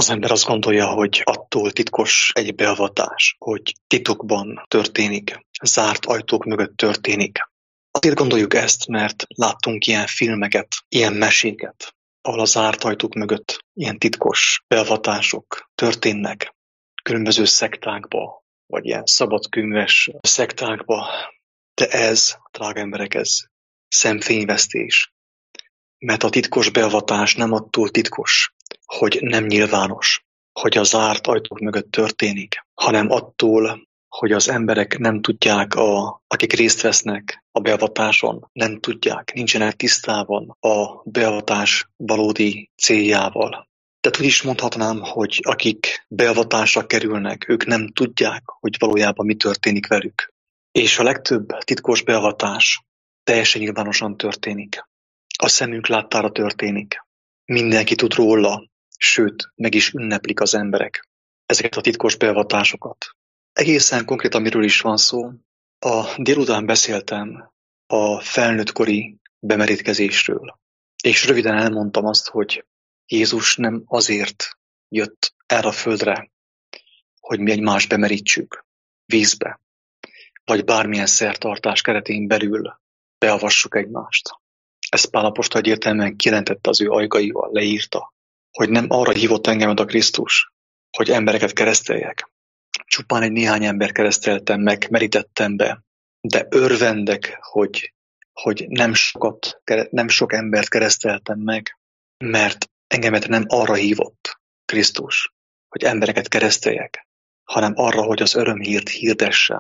Az ember azt gondolja, hogy attól titkos egy beavatás, hogy titokban történik, zárt ajtók mögött történik. Azért gondoljuk ezt, mert láttunk ilyen filmeket, ilyen meséket, ahol a zárt ajtók mögött ilyen titkos beavatások történnek, különböző szektákba, vagy ilyen szabadkőműves szektákba. De ez, drága emberek, ez szemfényvesztés. Mert a titkos beavatás nem attól titkos, hogy nem nyilvános, hogy a zárt ajtók mögött történik, hanem attól, hogy az emberek nem tudják, akik részt vesznek a beavatáson, nem tudják, nincsenek tisztában a beavatás valódi céljával. Tehát úgy is mondhatnám, hogy akik beavatásra kerülnek, ők nem tudják, hogy valójában mi történik velük. És a legtöbb titkos beavatás teljesen nyilvánosan történik. A szemünk láttára történik. Mindenki tud róla, sőt, meg is ünneplik az emberek ezeket a titkos beavatásokat. Egészen konkrétan miről is van szó. A délután beszéltem a felnőttkori bemerítkezésről, és röviden elmondtam azt, hogy Jézus nem azért jött erre a földre, hogy mi egymást bemerítsük vízbe, vagy bármilyen szertartás keretén belül beavassuk egymást. Ezt Pál apostol egyértelműen kijelentette az ő ajkaival, leírta, hogy nem arra hívott engemet a Krisztus, hogy embereket kereszteljek. Csupán egy néhány ember kereszteltem meg, merítettem be, de örvendek, hogy nem sok embert kereszteltem meg, mert engemet nem arra hívott Krisztus, hogy embereket kereszteljek, hanem arra, hogy az örömhírt hirdessem.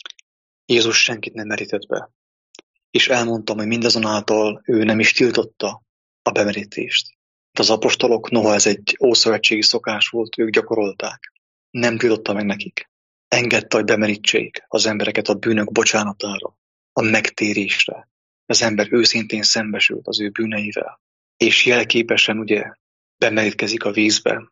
Jézus senkit nem merített be. És elmondtam, hogy mindazonáltal ő nem is tiltotta a bemerítést. Az apostolok, noha ez egy ószövetségi szokás volt, ők gyakorolták. Nem tiltotta meg nekik. Engedte, hogy bemerítsék az embereket a bűnök bocsánatára, a megtérésre. Az ember őszintén szembesült az ő bűneivel. És jelképesen ugye bemerítkezik a vízbe,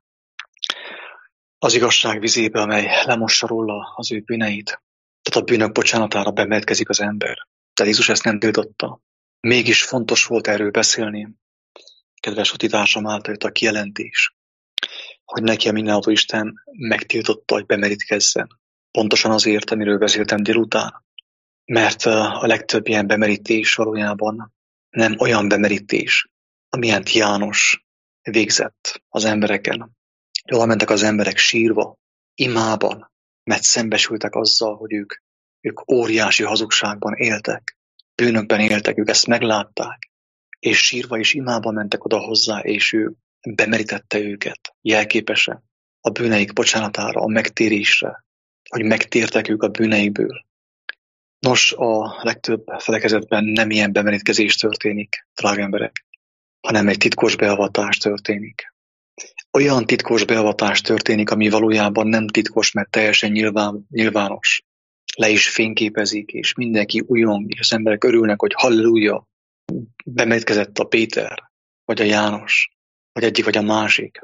az igazság vizébe, amely lemossa róla az ő bűneit. Tehát a bűnök bocsánatára bemerítkezik az ember. De Jézus ezt nem tiltotta. Mégis fontos volt erről beszélni. Kedves utitársam által jött a kijelentés, hogy neki a mindenható Isten megtiltotta, hogy bemerítkezzen. Pontosan azért, amiről beszéltem délután. Mert a legtöbb ilyen bemerítés valójában nem olyan bemerítés, amilyen János végzett az embereken. Jól mentek az emberek sírva, imában, mert szembesültek azzal, hogy ők óriási hazugságban éltek, bűnökben éltek, ők ezt meglátták, és sírva és imában mentek oda hozzá, és ő bemerítette őket jelképesen a bűneik bocsánatára, a megtérésre, hogy megtértek ők a bűneikből. Nos, a legtöbb felekezetben nem ilyen bemerítkezés történik, drága emberek, hanem egy titkos beavatás történik. Olyan titkos beavatás történik, ami valójában nem titkos, mert teljesen nyilvános. Le is fényképezik, és mindenki újong, és az emberek örülnek, hogy halleluja, bemerítkezett a Péter, vagy a János, vagy egyik, vagy a másik.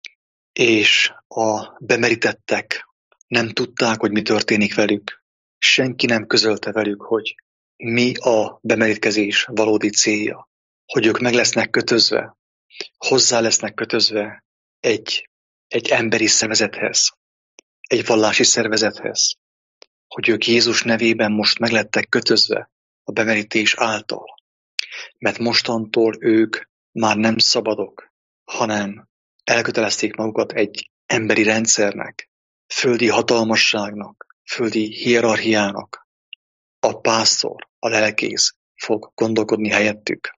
És a bemerítettek nem tudták, hogy mi történik velük. Senki nem közölte velük, hogy mi a bemerítkezés valódi célja. Hogy ők meg lesznek kötözve, hozzá lesznek kötözve egy emberi szervezethez, egy vallási szervezethez, hogy ők Jézus nevében most meglettek kötözve a bemerítés által. Mert mostantól ők már nem szabadok, hanem elkötelezték magukat egy emberi rendszernek, földi hatalmasságnak, földi hierarchiának. A pásztor, a lelkész fog gondolkodni helyettük.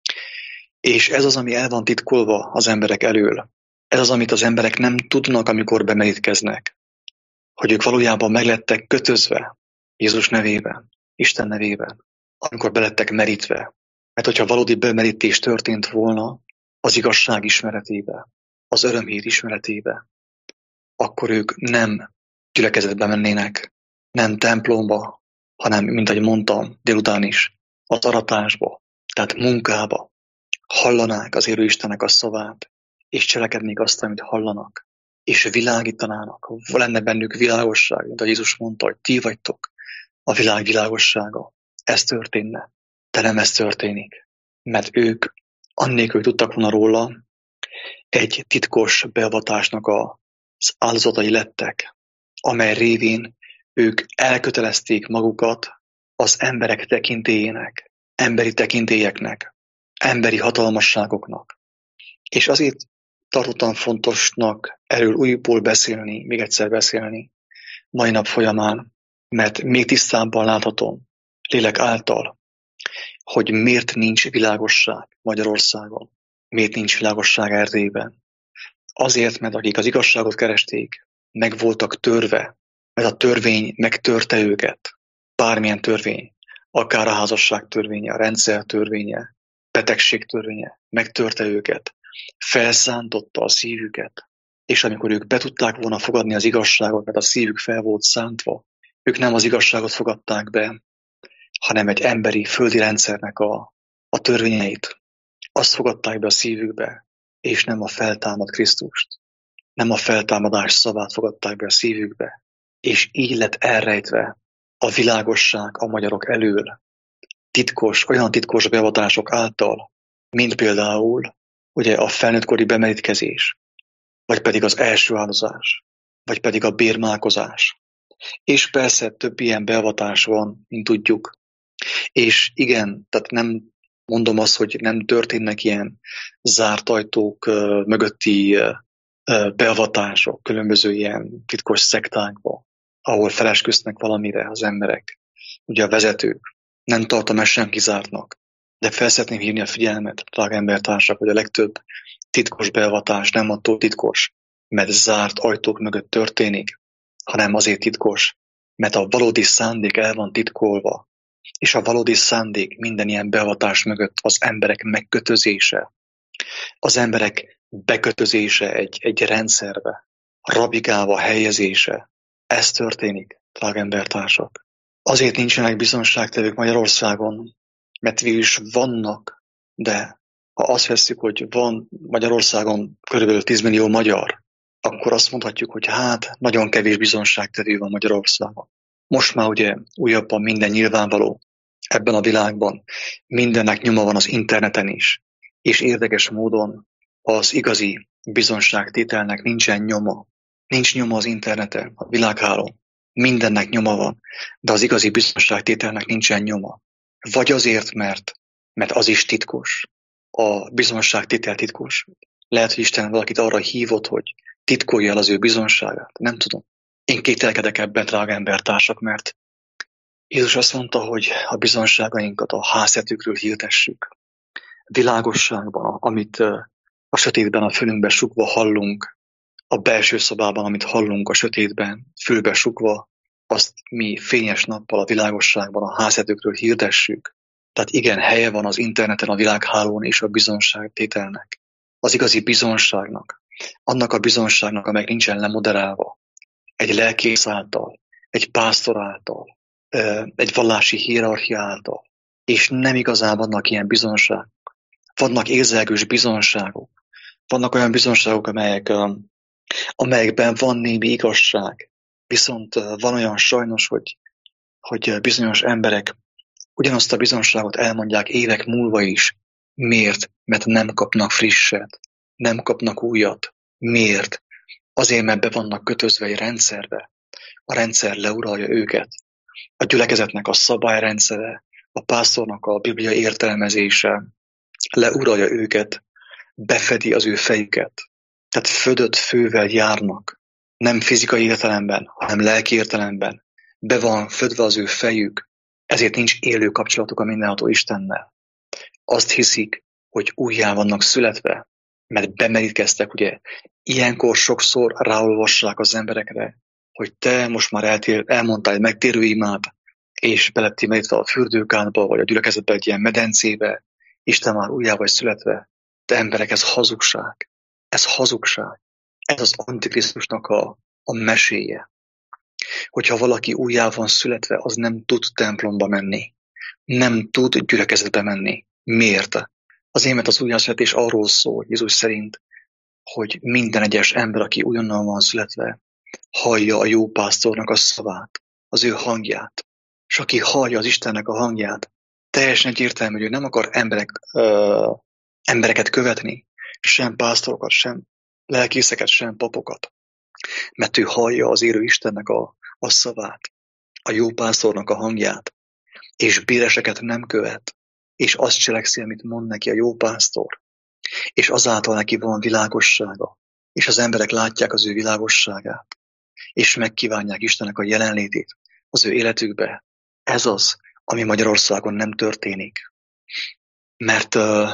És ez az, ami el van titkolva az emberek elől. Ez az, amit az emberek nem tudnak, amikor bemerítkeznek. Hogy ők valójában meglettek kötözve Jézus nevében, Isten nevében, amikor belettek merítve. Mert hogyha valódi bemerítés történt volna az igazság ismeretébe, az örömhír ismeretébe, akkor ők nem gyülekezetbe mennének, nem templomba, hanem, mint ahogy mondtam délután is, az aratásba, tehát munkába, hallanák az élő Istennek a szavát, és cselekednék azt, amit hallanak, és világítanának, lenne bennük világosság, mint a Jézus mondta, hogy ti vagytok a világ világossága. Ez történne, de nem ez történik, mert ők annélkül tudtak volna róla, egy titkos beavatásnak az áldozatai lettek, amely révén ők elkötelezték magukat az emberek tekintélyének, emberi tekintélyeknek, emberi hatalmasságoknak. És azért tartottam fontosnak erről újból beszélni, még egyszer beszélni mai nap folyamán, mert még tisztábban láthatom lélek által, hogy miért nincs világosság Magyarországon, miért nincs világosság Erdélyben. Azért, mert akik az igazságot keresték, meg voltak törve, mert a törvény megtörte őket. Bármilyen törvény, akár a házasság törvénye, a rendszer törvénye, betegség törvénye, megtörte őket, felszántotta a szívüket, és amikor ők be tudták volna fogadni az igazságot, mert a szívük fel volt szántva, ők nem az igazságot fogadták be, hanem egy emberi, földi rendszernek a törvényeit. Azt fogadták be a szívükbe, és nem a feltámad Krisztust. Nem a feltámadás szavát fogadták be a szívükbe, és így lett elrejtve a világosság a magyarok elől. Olyan titkos beavatások által, mint például ugye a felnőttkori bemerítkezés, vagy pedig az első áldozás, vagy pedig a bérmálkozás. És persze több ilyen beavatás van, mint tudjuk. És igen, tehát nem mondom azt, hogy nem történnek ilyen zárt ajtók mögötti beavatások, különböző ilyen titkos szektákba, ahol felesküsznek valamire az emberek, ugye a vezetők. Nem tartom ezt sem kizártnak, de fel szeretném hívni a figyelmet, drága embertársak, hogy a legtöbb titkos beavatás nem attól titkos, mert zárt ajtók mögött történik, hanem azért titkos, mert a valódi szándék el van titkolva, és a valódi szándék minden ilyen beavatás mögött az emberek megkötözése, az emberek bekötözése egy rendszerbe, rabigálva helyezése. Ez történik, drága embertársak. Azért nincsenek bizonságtevők Magyarországon, mert végülis vannak, de ha azt vesszük, hogy van Magyarországon körülbelül 10 millió magyar, akkor azt mondhatjuk, hogy hát nagyon kevés bizonságtevő van Magyarországon. Most már ugye újabban minden nyilvánvaló ebben a világban, mindennek nyoma van az interneten is, és érdekes módon az igazi bizonságtételnek nincsen nyoma. Nincs nyoma az interneten, a világhálón. Mindennek nyoma van, de az igazi bizonságtételnek nincsen nyoma. Vagy azért, mert az is titkos. A bizonságtétel titkos. Lehet, hogy Isten valakit arra hívott, hogy titkolja el az ő bizonságát. Nem tudom. Én kételkedek ebben, drága embertársak, mert Jézus azt mondta, hogy a bizonságainkat a háztetőkről hirdessük. Világosságban, amit a sötétben a fülünkbe sugva hallunk, a belső szobában, amit hallunk a sötétben, fülbe sugva, azt mi fényes nappal a világosságban, a háztetőkről hirdessük. Tehát igen, helye van az interneten, a világhálón és a bizonságtételnek. Az igazi bizonságnak, annak a bizonságnak, amely nincsen lemoderálva, egy lelkész által, egy pásztor által, egy vallási hierarchia által, és nem igazán vannak ilyen bizonságok. Vannak érzelgős bizonságok, vannak olyan bizonságok, amelyekben van némi igazság, viszont van olyan sajnos, hogy bizonyos emberek ugyanazt a bizonságot elmondják évek múlva is. Miért? Mert nem kapnak frisset, nem kapnak újat. Miért? Azért, mert be vannak kötözve egy rendszerbe. A rendszer leuralja őket. A gyülekezetnek a szabályrendszere, a pásztornak a biblia értelmezése leuralja őket, befedi az ő fejüket. Tehát födött fővel járnak, nem fizikai értelemben, hanem lelki értelemben. Be van födve az ő fejük, ezért nincs élő kapcsolatuk a mindenható Istennel. Azt hiszik, hogy újjá vannak születve, mert bemerítkeztek, ugye. Ilyenkor sokszor ráolvassák az emberekre, hogy te most már elmondtál egy megtérő imát, és be lettél merítve a fürdőkádba, vagy a gyülekezetbe egy ilyen medencébe, Isten már újjá vagy születve. De emberek, ez hazugság. Ez hazugság. Ez az Antikrisztusnak a meséje. Hogyha valaki újjá van születve, az nem tud templomba menni. Nem tud gyülekezetbe menni. Miért? Azért, mert az újjászületés arról szól, Jézus szerint, hogy minden egyes ember, aki újonnan van születve, hallja a jó pásztornak a szavát, az ő hangját. És aki hallja az Istennek a hangját, teljesen egyértelmű, hogy ő nem akar embereket követni, sem pásztorokat, sem lelkészeket, sem papokat, mert ő hallja az élő Istennek a szavát, a jó pásztornak a hangját, és béreseket nem követ, és azt cselekszi, amit mond neki a jó pásztor, és azáltal neki van világossága, és az emberek látják az ő világosságát, és megkívánják Istennek a jelenlétét az ő életükbe. Ez az, ami Magyarországon nem történik. Mert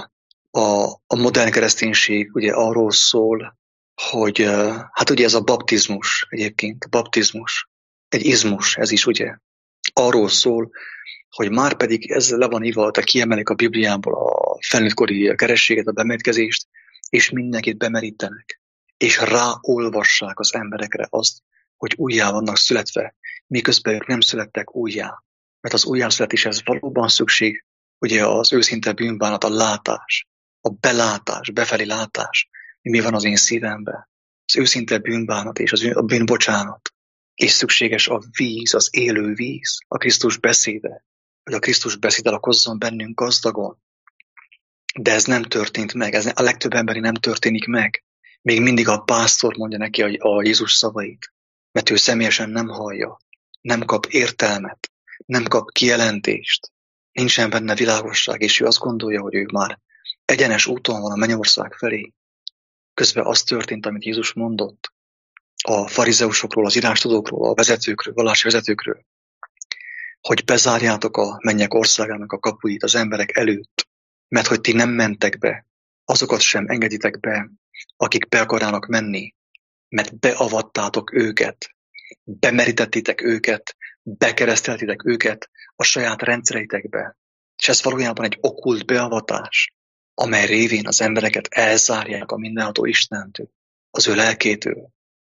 a modern kereszténység ugye arról szól, hogy hát ugye ez a baptizmus egyébként, a baptizmus, egy izmus, ez is ugye arról szól, hogy már pedig ez le van írva, tehát kiemelik a Bibliából a felnőttkori kerességet, a bemerítkezést, és mindenkit bemerítenek, és ráolvassák az emberekre azt, hogy újjá vannak születve, miközben ők nem születtek újjá. Mert az újjászületéshez valóban szükség, ugye az őszinte bűnbánat, a látás, a belátás, befelé látás, mi van az én szívemben. Az őszinte bűnbánat és a bűnbocsánat. És szükséges a víz, az élő víz, a Krisztus beszéde, hogy a Krisztus beszéde lakozzon bennünk gazdagon. De ez nem történt meg, ez a legtöbb emberi nem történik meg. Még mindig a pásztor mondja neki a Jézus szavait, mert ő személyesen nem hallja, nem kap értelmet, nem kap kijelentést, nincsen benne világosság, és ő azt gondolja, hogy ő már egyenes úton van a mennyország felé. Közben az történt, amit Jézus mondott a farizeusokról, az írástudókról, a vezetőkről, vallási vezetőkről, hogy bezárjátok a mennyek országának a kapuit az emberek előtt, mert hogy ti nem mentek be, azokat sem engeditek be, akik be akarnának menni, mert beavattátok őket, bemerítettétek őket, bekereszteltétek őket a saját rendszereitekbe. És ez valójában egy okkult beavatás, amely révén az embereket elzárják a mindenható Istentől, az ő lelkétől.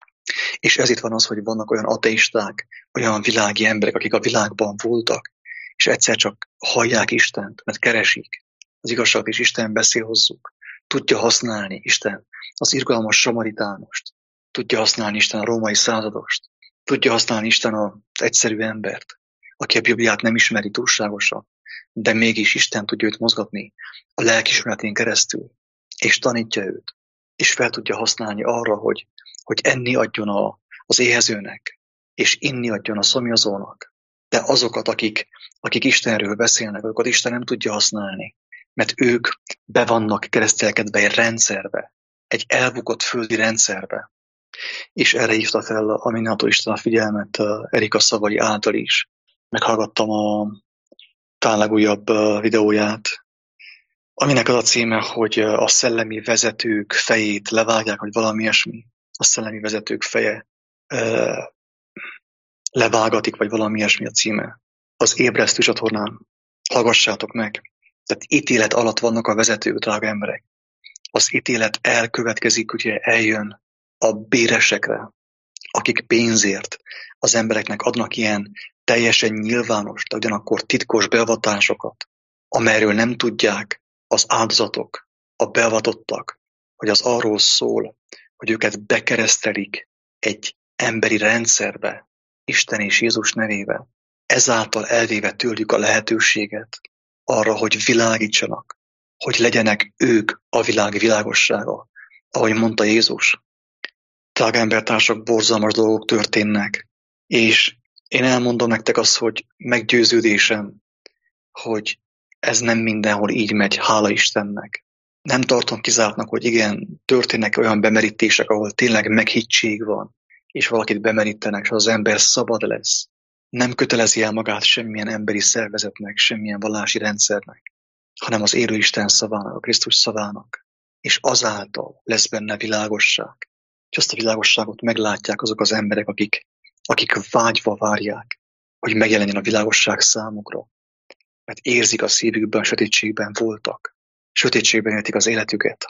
És ez itt van az, hogy vannak olyan ateisták, olyan világi emberek, akik a világban voltak, és egyszer csak hallják Istent, mert keresik az igazságot, és Isten beszél hozzuk. Tudja használni Isten az irgalmas samaritánost, tudja használni Isten a római századost, tudja használni Isten az egyszerű embert, aki a Bibliát nem ismeri túlságosan, de mégis Isten tudja őt mozgatni a lelkiismeretén keresztül, és tanítja őt, és fel tudja használni arra, hogy enni adjon az éhezőnek, és inni adjon a szomjazónak. De azokat, akik Istenről beszélnek, azokat Isten nem tudja használni, mert ők be vannak keresztelkedve egy rendszerbe, egy elbukott földi rendszerbe. És erre hívta fel a mindenható Isten a figyelmet Erika szavai által is. Meghallgattam a talán legújabb videóját, aminek az a címe, hogy a szellemi vezetők fejét levágják, vagy valami ilyesmi. A szellemi vezetők feje levágatik, vagy valami ilyesmi a címe. Az Ébresztő csatornán. Hallgassátok meg. Tehát ítélet alatt vannak a vezetők, drága emberek. Az ítélet elkövetkezik, ugye eljön a béresekre, akik pénzért az embereknek adnak ilyen teljesen nyilvános, de ugyanakkor titkos beavatásokat, amelyről nem tudják az áldozatok, a beavatottak, hogy az arról szól, hogy őket bekeresztelik egy emberi rendszerbe, Isten és Jézus nevével, ezáltal elvéve tőlük a lehetőséget arra, hogy világítsanak, hogy legyenek ők a világ világossága, ahogy mondta Jézus. Drága embertársak, borzalmas dolgok történnek, és én elmondom nektek azt, hogy meggyőződésem, hogy ez nem mindenhol így megy, hála Istennek. Nem tartom kizártnak, hogy igen, történnek olyan bemerítések, ahol tényleg meghittség van, és valakit bemerítenek, és az ember szabad lesz. Nem kötelezi el magát semmilyen emberi szervezetnek, semmilyen vallási rendszernek, hanem az élő Isten szavának, a Krisztus szavának. És azáltal lesz benne világosság. És azt a világosságot meglátják azok az emberek, akik vágyva várják, hogy megjelenjen a világosság számukra. Mert érzik a szívükben, sötétségben voltak. Sötétségben élték az életüket.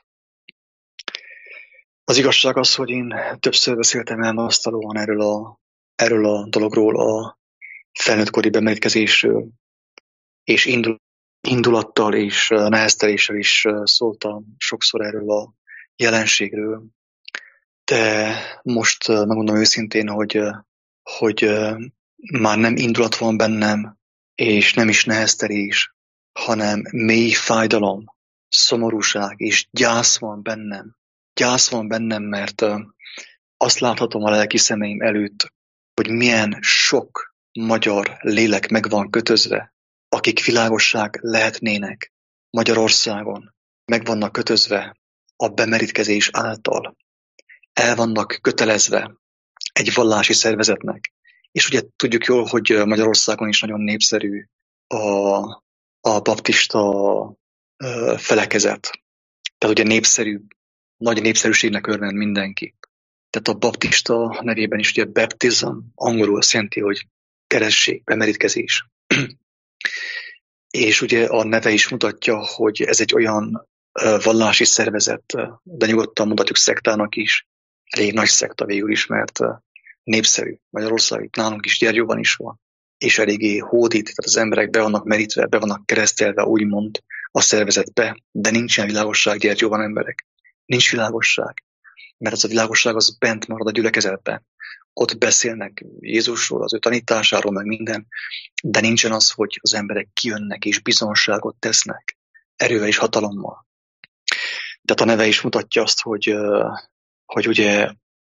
Az igazság az, hogy én többször beszéltem elmasztalóan erről a dologról, a felnőttkori bemerítkezésről, és indulattal és nehezteléssel is szóltam sokszor erről a jelenségről. De most megmondom őszintén, hogy már nem indulat van bennem, és nem is neheztelés, hanem mély fájdalom, szomorúság és gyász van bennem. Gyász van bennem, mert azt láthatom a lelki szemeim előtt, hogy milyen sok magyar lélek meg van kötözve, akik világosság lehetnének Magyarországon, meg vannak kötözve a bemerítkezés által. El vannak kötelezve egy vallási szervezetnek. És ugye tudjuk jól, hogy Magyarországon is nagyon népszerű a baptista felekezet. Tehát ugye népszerű, nagy népszerűségnek örvend mindenki. Tehát a baptista nevében is ugye baptism, angolul azt jelenti, hogy keresség, bemerítkezés. És ugye a neve is mutatja, hogy ez egy olyan vallási szervezet, de nyugodtan mondhatjuk szektának is, elég nagy szekta végül is, mert népszerű. Magyarország itt nálunk is, Gyergyóban is van, és eléggé hódít, tehát az emberek be vannak merítve, be vannak keresztelve, úgymond a szervezetbe, de nincsen világosság Gyergyóban, emberek. Nincs világosság, mert az a világosság az bent marad a gyülekezetben. Ott beszélnek Jézusról, az ő tanításáról, meg minden, de nincsen az, hogy az emberek kijönnek és bizonságot tesznek, erővel és hatalommal. Tehát a neve is mutatja azt, hogy ugye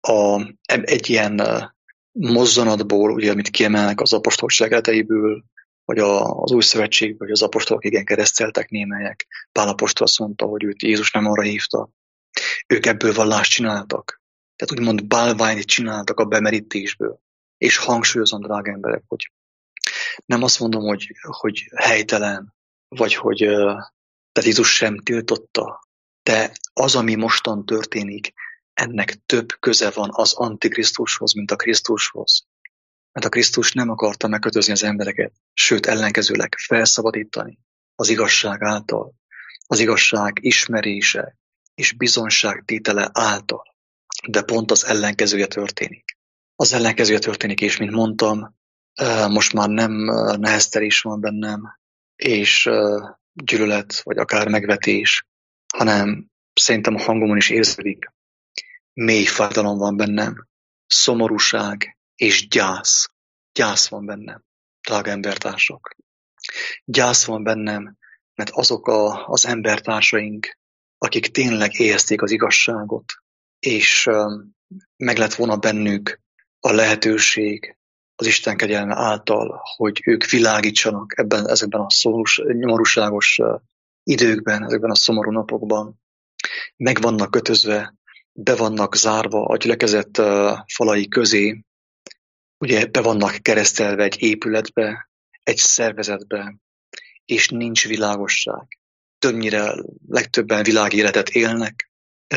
egy ilyen mozzanatból, ugye, amit kiemelnek az apostolság leteiből, vagy az új szövetségből, hogy az apostolok igen kereszteltek némelyek. Pál apostol azt mondta, hogy őt Jézus nem arra hívta. Ők ebből vallást csináltak. Tehát úgymond bálványt csináltak a bemerítésből. És hangsúlyozom, drága emberek, hogy nem azt mondom, hogy helytelen, vagy hogy tehát Jézus sem tiltotta, de az, ami mostan történik, ennek több köze van az Antikrisztushoz, mint a Krisztushoz. Mert a Krisztus nem akarta megkötözni az embereket, sőt ellenkezőleg felszabadítani az igazság által, az igazság ismerése és bizonságtétele által. De pont az ellenkezője történik. Az ellenkezője történik, és mint mondtam, most már nem neheztelés van bennem, és gyűlölet, vagy akár megvetés, hanem szerintem a hangomon is érződik. Mély fájdalom van bennem, szomorúság és gyász. Gyász van bennem, drága embertársak. Gyász van bennem, mert azok az embertársaink, akik tényleg éhezték az igazságot, és meg lett volna bennük a lehetőség az Isten kegyelme által, hogy ők világítsanak ezekben a nyomorúságos időkben, ezekben a szomorú napokban. Meg vannak kötözve, be vannak zárva a gyülekezet falai közé, ugye be vannak keresztelve egy épületbe, egy szervezetbe, és nincs világosság. Többnyire legtöbben világéletet élnek,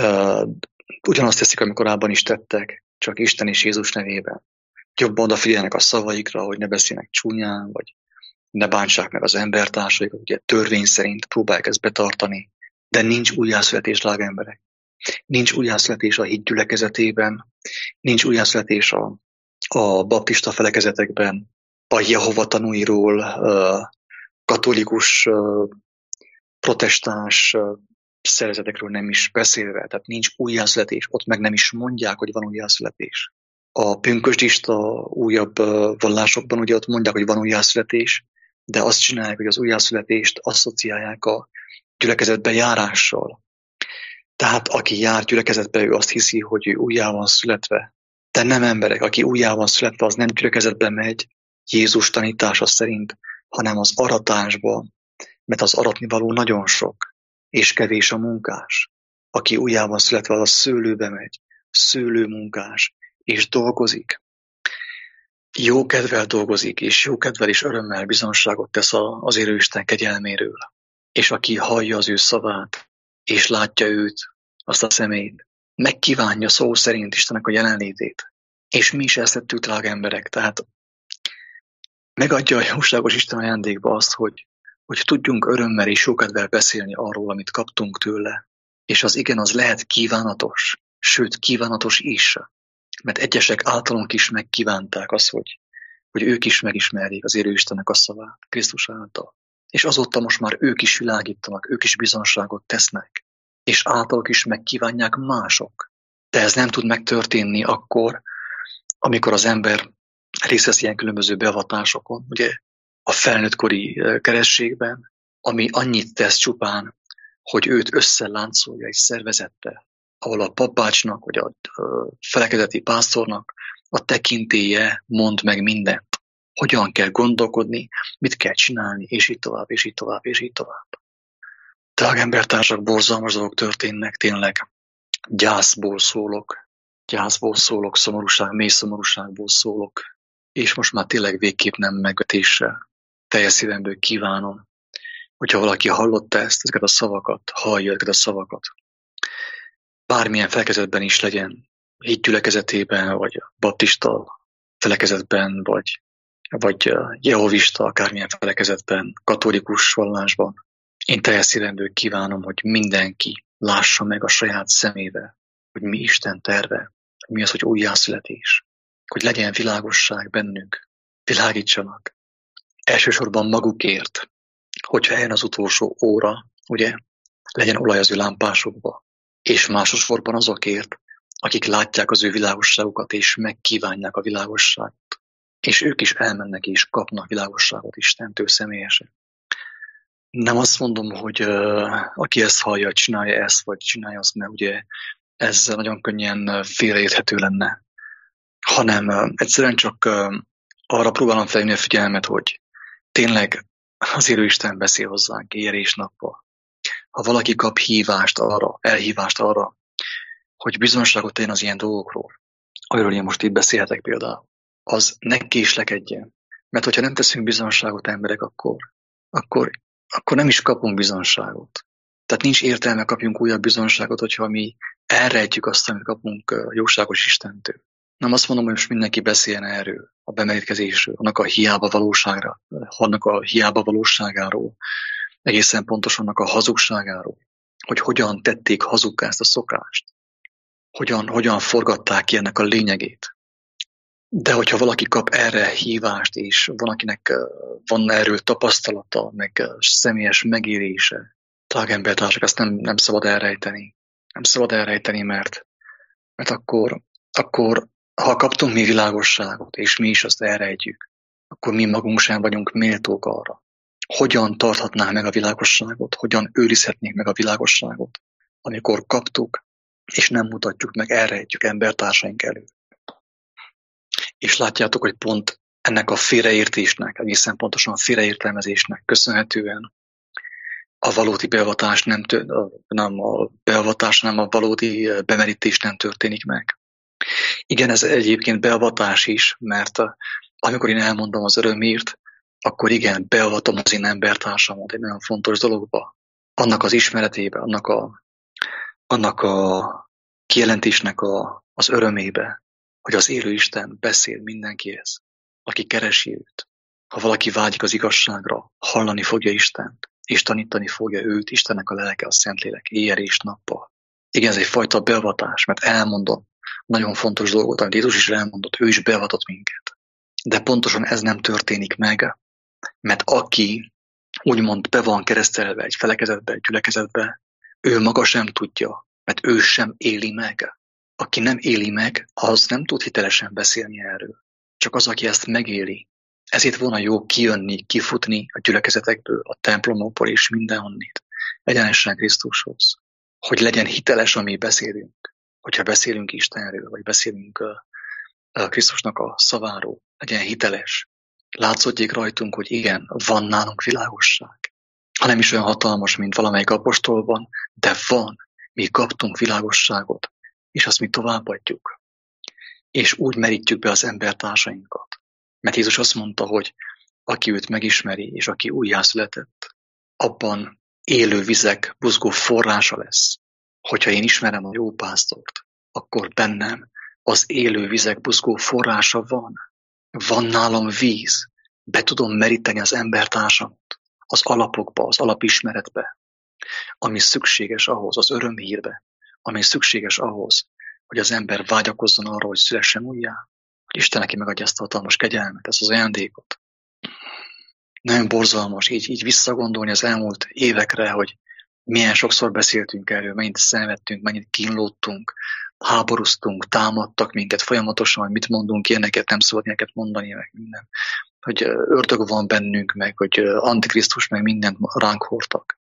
ugyanazt teszik, amit korábban is tettek, csak Isten és Jézus nevében. Jobban odafigyelnek a szavaikra, hogy ne beszélnek csúnyán, vagy ne bántsák meg az embertársaikat, ugye törvény szerint próbálják ezt betartani, de nincs újjászületés, drága emberek. Nincs újjászületés a hit gyülekezetében, nincs újjászületés a baptista felekezetekben, a Jehova tanúiról, katolikus, protestáns szervezetekről nem is beszélve, tehát nincs újjászületés, ott meg nem is mondják, hogy van újjászületés. A pünkösdista újabb vallásokban ugye ott mondják, hogy van újjászületés, de azt csinálják, hogy az újjászületést asszociálják a gyülekezetbe járással. Tehát aki jár gyülekezetbe, ő azt hiszi, hogy ő újjá van születve. De nem emberek, aki újjá van születve, az nem gyülekezetbe megy Jézus tanítása szerint, hanem az aratásba, mert az aratnivaló nagyon sok, és kevés a munkás. Aki újjá van születve, az a szőlőbe megy, szőlőmunkás, és dolgozik. Jó kedvel dolgozik, és jó kedvel és örömmel bizonságot tesz az élő Isten kegyelméről. És aki hallja az ő szavát, és látja őt, azt a személyt, megkívánja szó szerint Istennek a jelenlétét. És mi is ezt tettük, drága emberek. Tehát megadja a jóságos Isten ajándékba azt, hogy tudjunk örömmel és jókedvel beszélni arról, amit kaptunk tőle. És az igen, az lehet kívánatos, sőt kívánatos is. Mert egyesek általunk is megkívánták azt, hogy ők is megismerjék az élő Istennek a szavát, Krisztus által. És azóta most már ők is világítanak, ők is bizonságot tesznek, és általuk is megkívánják mások. De ez nem tud megtörténni akkor, amikor az ember részt vesz ilyen különböző beavatásokon, ugye a felnőttkori kerességben, ami annyit tesz csupán, hogy őt összeláncolja egy szervezettel, ahol a papbácsnak, vagy a felekezeti pásztornak a tekintélye mond meg mindent. Hogyan kell gondolkodni, mit kell csinálni, és így tovább, és így tovább, és így tovább. Drága embertársak, borzalmas dolgok történnek, tényleg. Gyászból szólok, szomorúság, mély szomorúságból szólok, és most már tényleg végképp nem megvetéssel. Teljes szívemből kívánom, hogyha valaki hallotta ezeket a szavakat, hallja ezeket a szavakat, bármilyen felekezetben is legyen, hitgyülekezetében, vagy baptista felekezetben, vagy jehovista, akármilyen felekezetben, katolikus vallásban. Én teljes szívemből kívánom, hogy mindenki lássa meg a saját szemével, hogy mi Isten terve, hogy mi az, hogy újjászületés, hogy legyen világosság bennünk, világítsanak. Elsősorban magukért, hogyha eljön az utolsó óra, ugye, legyen olaj az ő lámpásokba, és másosorban azokért, akik látják az ő világosságukat, és megkívánják a világosságot. És ők is elmennek és kapnak világosságot Istentől személyesen. Nem azt mondom, hogy aki ezt hallja, csinálja ezt, vagy csinálja azt, mert ugye ez nagyon könnyen félreérthető lenne. Hanem egyszerűen csak arra próbálom felhívni a figyelmet, hogy tényleg az élő Isten beszél hozzánk éjjel és nappal. Ha valaki kap elhívást arra, hogy bizonságot tegyen az ilyen dolgokról, amiről én most itt beszélhetek például, az ne késlekedjen. Mert hogyha nem teszünk bizonságot emberek, akkor nem is kapunk bizonságot. Tehát nincs értelme kapjunk újabb bizonságot, hogyha mi elrejtjük azt, amit kapunk jóságos Istentől. Nem azt mondom, hogy most mindenki beszéljen erről, a bemerítkezésről, annak a hiába valóságáról, egészen pontosan annak a hazugságáról, hogy hogyan tették hazugká ezt a szokást, hogyan forgatták ki ennek a lényegét. De hogyha valaki kap erre hívást, és van, akinek van erről tapasztalata, meg személyes megélése, drága embertársak, azt nem szabad elrejteni. Nem szabad elrejteni, mert akkor, ha kaptunk mi világosságot, és mi is azt elrejtjük, akkor mi magunk sem vagyunk méltók arra. Hogyan tarthatnánk meg a világosságot, hogyan őrizhetnénk meg a világosságot, amikor kaptuk, és nem mutatjuk meg, elrejtjük embertársaink elő. És látjátok, hogy pont ennek a félreértésnek, egészen pontosan a félreértelmezésnek köszönhetően a valódi beavatás nem a valódi bemerítés nem történik meg. Igen, ez egyébként beavatás is, mert amikor én elmondom az örömhírt, akkor igen, beavatom az én embertársamat egy nagyon fontos dologba. Annak az ismeretébe, annak a kijelentésnek az örömébe, hogy az élő Isten beszél mindenkihez, aki keresi őt. Ha valaki vágyik az igazságra, hallani fogja Istent, és tanítani fogja őt, Istennek a lelke, a Szentlélek, éjjel és nappal. Igen, ez egyfajta beavatás, mert elmondom nagyon fontos dolgot, amit Jézus is elmondott, ő is beavatott minket. De pontosan ez nem történik meg, mert aki úgymond be van keresztelve egy felekezetbe, egy gyülekezetbe, ő maga sem tudja, mert ő sem éli meg. Aki nem éli meg, az nem tud hitelesen beszélni erről. Csak az, aki ezt megéli. Ezért volna jó kijönni, kifutni a gyülekezetekből, a templomokból és mindenhonnét. Egyenesen Krisztushoz. Hogy legyen hiteles, ami beszélünk. Hogyha beszélünk Istenről, vagy beszélünk a Krisztusnak a szaváról, legyen hiteles. Látszódjék rajtunk, hogy igen, van nálunk világosság. Ha nem is olyan hatalmas, mint valamelyik apostolban, de van. Mi kaptunk világosságot, és azt mi továbbadjuk. És úgy merítjük be az embertársainkat. Mert Jézus azt mondta, hogy aki őt megismeri, és aki újjászületett, abban élő vizek buzgó forrása lesz. Hogyha én ismerem a jó pásztort, akkor bennem az élő vizek buzgó forrása van. Van nálam víz. Be tudom meríteni az embertársamat az alapokba, az alapismeretbe, ami szükséges ahhoz, az örömhírbe, ami szükséges ahhoz, hogy az ember vágyakozzon arra, hogy szülessen újjá, hogy Isten neki megadja ezt a hatalmas kegyelmet, ezt az ajándékot. Nagyon borzalmas így visszagondolni az elmúlt évekre, hogy milyen sokszor beszéltünk erről, mennyit szenvedtünk, mennyit kínlódtunk, háborúztunk, támadtak minket folyamatosan, hogy mit mondunk, ilyeneket nem szabad ilyeneket mondani, meg minden. Hogy ördög van bennünk, meg hogy antikrisztus, meg mindent ránk hordtak.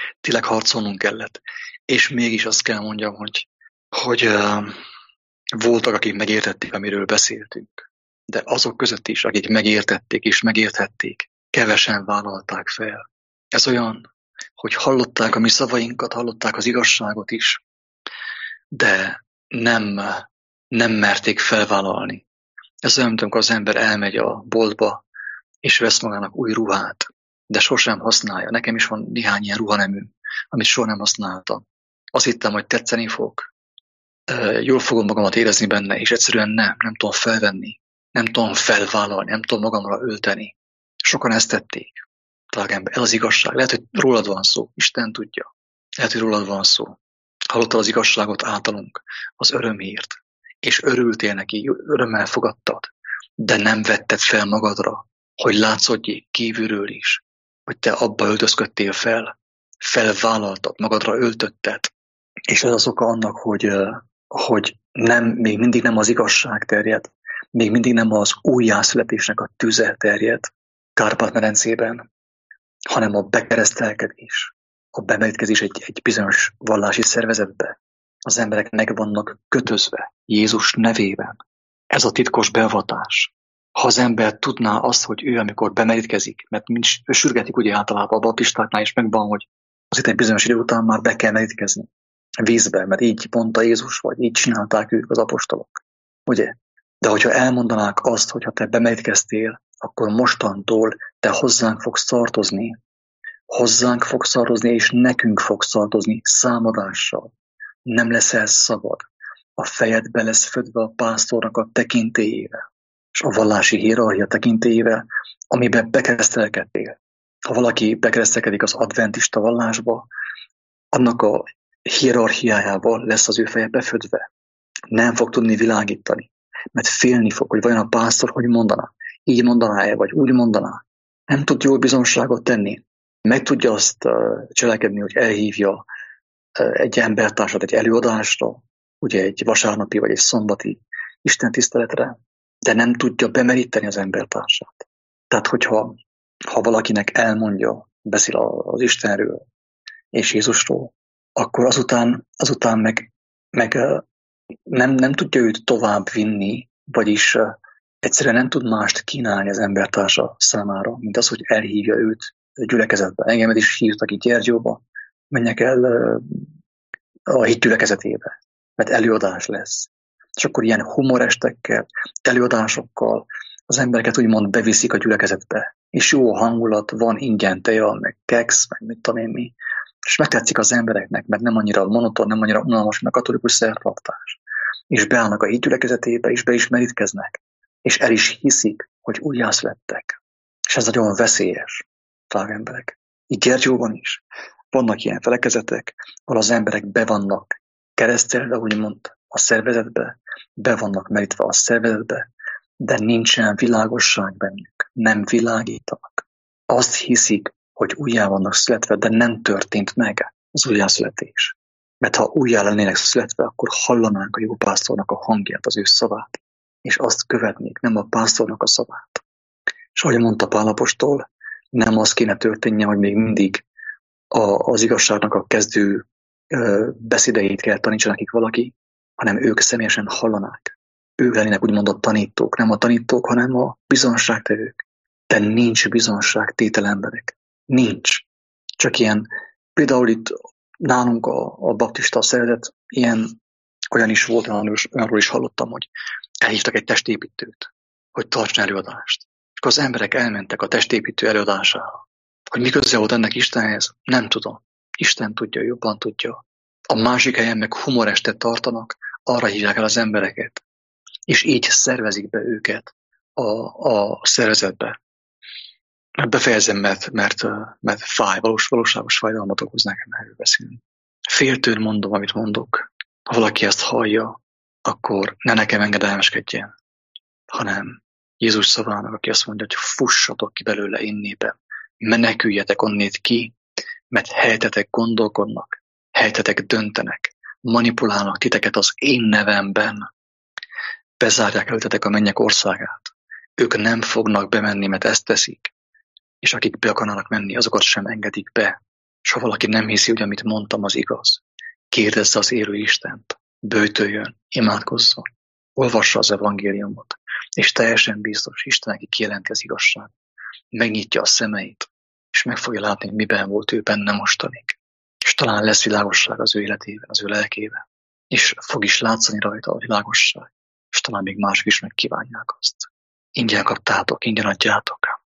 Tényleg harcolnunk kellett. És mégis azt kell mondjam, hogy voltak, akik megértették, amiről beszéltünk. De azok között is, akik megértették és megérthették, kevesen vállalták fel. Ez olyan, hogy hallották a mi szavainkat, hallották az igazságot is, de nem merték felvállalni. Ez olyan, amikor az ember elmegy a boltba, és vesz magának új ruhát, de sosem használja. Nekem is van néhány ilyen ruhanemű, amit soha nem használtam. Azt hittem, hogy tetszeni fog, jól fogom magamat érezni benne, és egyszerűen nem tudom felvenni, nem tudom felvállalni, nem tudom magamra ölteni. Sokan ezt tették. Drágámber, ez az igazság. Lehet, hogy rólad van szó, Isten tudja. Lehet, hogy rólad van szó. Hallottad az igazságot általunk, az örömhírt, és örültél neki, örömmel fogadtad, de nem vetted fel magadra, hogy látszódjék kívülről is, hogy te abba öltözködtél fel, felvállaltad, magadra öltötted, és ez az oka annak, hogy még mindig nem az igazság terjed, még mindig nem az újjászületésnek a tüze terjed Kárpát-medencében, hanem a bekeresztelkedés, a bemerítkezés egy bizonyos vallási szervezetbe. Az emberek meg vannak kötözve Jézus nevében. Ez a titkos beavatás. Ha az ember tudná azt, hogy ő, amikor bemerítkezik, mert sürgetik ugye általában a baptistáknál is megvan, hogy azért egy bizonyos idő után már be kell merítkezni vízbe, mert így mondta Jézus, vagy így csinálták ők az apostolok. Ugye? De hogyha elmondanák azt, hogy ha te bemerítkeztél, akkor mostantól te hozzánk fogsz tartozni. Hozzánk fogsz tartozni, és nekünk fogsz tartozni számadással. Nem leszel szabad. A fejedbe lesz födve a pásztornak a tekintélyével, és a vallási hierarchia tekintélyével, amiben bekeresztelkedtél. Ha valaki bekeresztelkedik az adventista vallásba, annak a hierarchiájával lesz az ő feje befödve. Nem fog tudni világítani, mert félni fog, hogy vajon a pásztor hogy mondaná. Így mondaná-e, vagy úgy mondaná. Nem tud jól bizonságot tenni. Meg tudja azt cselekedni, hogy elhívja egy embertársat egy előadásra, ugye egy vasárnapi vagy egy szombati istentiszteletre, de nem tudja bemeríteni az embertársát. Tehát, hogyha valakinek elmondja, beszél az Istenről és Jézusról, akkor azután meg nem tudja őt tovább vinni, vagyis egyszerűen nem tud mást kínálni az embertársa számára, mint az, hogy elhívja őt gyülekezetbe. Engemet is hívtak itt Gyergyóba, menjek el a hit gyülekezetébe, mert előadás lesz. És akkor ilyen humorestekkel, előadásokkal az embereket úgymond beviszik a gyülekezetbe. És jó a hangulat, van ingyen teja, meg keksz, meg mit tudom én mi. És megtetszik az embereknek, mert nem annyira monoton, nem annyira unalmas, mint a katolikus szertartás. És beállnak a hit gyülekezetébe, és be is merítkeznek. És el is hiszik, hogy újjászülettek. És ez nagyon veszélyes, drága emberek. Így Gyergyóban is vannak ilyen felekezetek, ahol az emberek be vannak keresztelve, úgymond a szervezetbe, be vannak merítve a szervezetbe, de nincsen világosság bennük, nem világítanak. Azt hiszik, hogy újjá vannak születve, de nem történt meg az újjászületés. Mert ha újjá lennének születve, akkor hallanánk a jó pásztornak a hangját, az ő szavát, és azt követnék, nem a pásztornak a szavát. És ahogy mondta Pál apostol, nem az kéne történjen, hogy még mindig az igazságnak a kezdő beszédeit kell tanítsanak nekik valaki, hanem ők személyesen hallanák. Ők lennének úgymond a tanítók, nem a tanítók, hanem a bizonságtevők. De nincs bizonságtétel emberek. Nincs. Csak ilyen, például itt nálunk a baptista szervezet, olyan is volt, olyanról is hallottam, hogy elhívtak egy testépítőt, hogy tartson előadást. És akkor az emberek elmentek a testépítő előadására. Hogy mi köze volt ennek Istenhez, nem tudom. Isten tudja, jobban tudja. A másik helyen meg humorestet tartanak, arra hívják el az embereket. És így szervezik be őket a szervezetbe. Befejezem, mert fáj, valóságos fájdalmat okoz nekem erről beszélni. Féltőn mondom, amit mondok. Ha valaki ezt hallja, akkor ne nekem engedelmeskedjen, hanem Jézus szavának, aki azt mondja, hogy fussatok ki belőle én népem, meneküljetek onnét ki, mert helyetetek gondolkodnak, helyetetek döntenek, manipulálnak titeket az én nevemben, bezárják előtetek a mennyek országát. Ők nem fognak bemenni, mert ezt teszik, és akik be akarnak menni, azokat sem engedik be. És ha valaki nem hiszi, hogy amit mondtam, az igaz, kérdezze az élő Istent, böjtöljön, imádkozzon, olvassa az evangéliumot, és teljesen biztos, Isten neki kijelenti az igazságot. Megnyitja a szemeit, és meg fogja látni, miben volt ő benne mostanig. És talán lesz világosság az ő életében, az ő lelkében. És fog is látszani rajta a világosság. És talán még mások is megkívánják azt. Ingyen kaptátok, ingyen adjátok.